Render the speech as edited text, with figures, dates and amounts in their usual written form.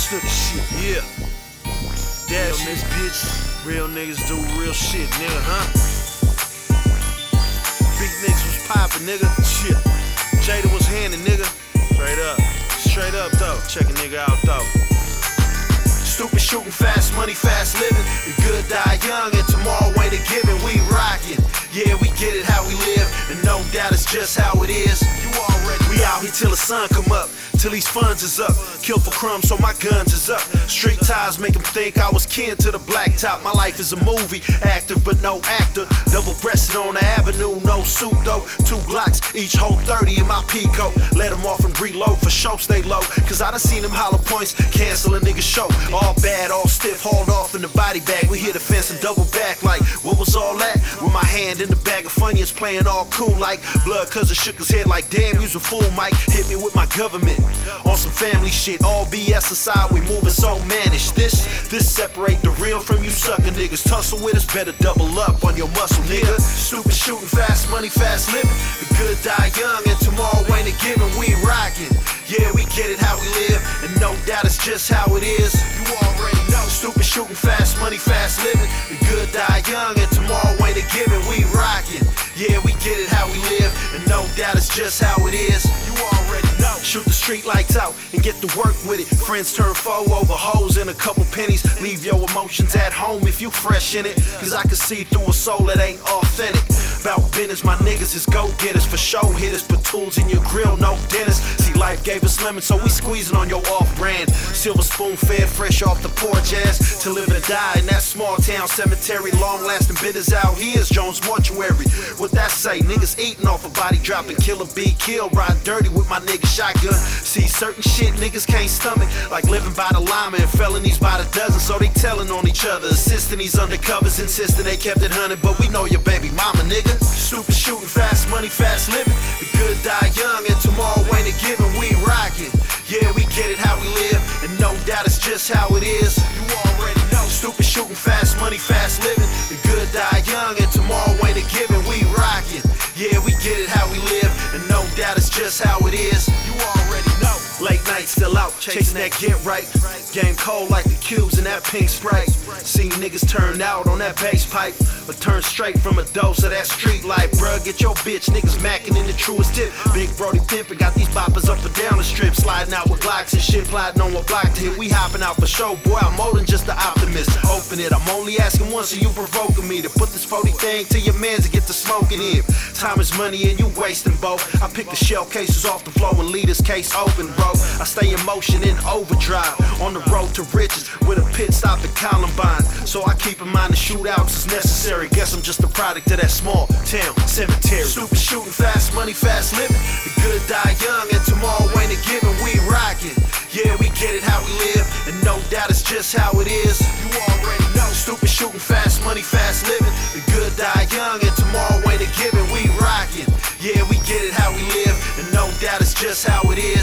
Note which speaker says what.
Speaker 1: gangster shit, yeah. That's this bitch. Real niggas do real shit, nigga, huh? Big niggas was poppin', nigga. Shit. Jada was handing, nigga. Straight up. Straight up, though. Check a nigga out, though. Stupid shooting, fast money, fast living. The good die young, and tomorrow ain't a given. We rockin'. Yeah, we get it how we live, and no doubt it's just how it is. You already we out here till the sun come up, till these funds is up. Kill for crumbs, so my guns is up. Street ties make them think I was kin to the black top. My life is a movie, active but no actor. Double-breasted on the avenue, no suit though. 2 Glocks, each hold 30 in my Pico. Let them off and reload, for show stay low. Cause I done seen them hollow points, cancel a nigga show. All bad, all stiff, hauled off in the body bag. We hit the fence and double back like, what was all that? With my hand in the bag of Funyuns, playing all cool like blood cousin shook his head like, damn, you's a fool, Mike. Hit me with my government on some family shit. All BS aside, we moving so managed. This separate the real from you sucker niggas. Tussle with us, better double up on your muscle, nigga. Stupid shooting, fast money, fast living. The good die young, and tomorrow ain't a given. We rockin'. Yeah, we get it how we live, and no doubt it's just how it is. You already know. Stupid shooting, fast money, fast living. The good die young, and tomorrow ain't a given. We rockin'. Yeah, we get it how we live, and no doubt it's just how it is. You already know. Shoot the street lights out and get to work with it. Friends turn foe over hoes and a couple pennies. Leave your emotions at home if you fresh in it. Cause I can see through a soul that ain't authentic. About business, my niggas is go-getters. For show hitters, put tools in your grill, no dentist. See, life gave us lemons, so we squeezing on your off-brand. Silver spoon fed fresh off the porch ass. To live and die in that small town cemetery. Long-lasting bitters out here's Jones Mortuary. What that say? Niggas eating off a body dropping. Killer be killed, ride dirty with my nigga shotgun. See, certain shit niggas can't stomach. Like living by the llama and felonies by the dozen. So they telling on each other. Assisting these undercovers, insisting they kept it 100. But we know your baby mama, nigga. Stupid shooting, fast money, fast living. The good die young, and tomorrow ain't a given. We rockin'. Yeah, we get it how we live, and no doubt it's just how it is. You already know. Stupid shooting, fast money, fast living. The good die young, and tomorrow ain't a given. We rockin'. Yeah, we get it how we live, and no doubt it's just how it is. You already know. Late night still out, chasing that get right. Game cold like the cubes in that pink Sprite. Seen niggas turn out on that bass pipe, but turn straight from a dose of that street life. Bruh, get your bitch, niggas macking in the truest tip. Big Brody pimpin', got these boppers up and down the strip. Sliding out with Glocks and shit, plotting on what block to hit. We hopping out for show, boy, I'm more than just an optimist. Open it, I'm only asking once, so you provoking me to put this 40 thing to your mans and get the smoking in. Time is money and you wasting both. I pick the shell cases off the floor and leave this case open, bro. I stay in motion in overdrive, on the road to riches with a pit stop at Columbine. So I keep in mind the shootouts is necessary. Guess I'm just a product of that small town cemetery. Stupid shooting, fast money, fast living. The good die young, and tomorrow ain't a given. We rockin'. Yeah, we get it how we live, and no doubt it's just how it is. You already know. Stupid shooting, fast money, fast living. The good die young, and tomorrow ain't a given. We rockin'. Yeah, we get it how we live, and no doubt it's just how it is.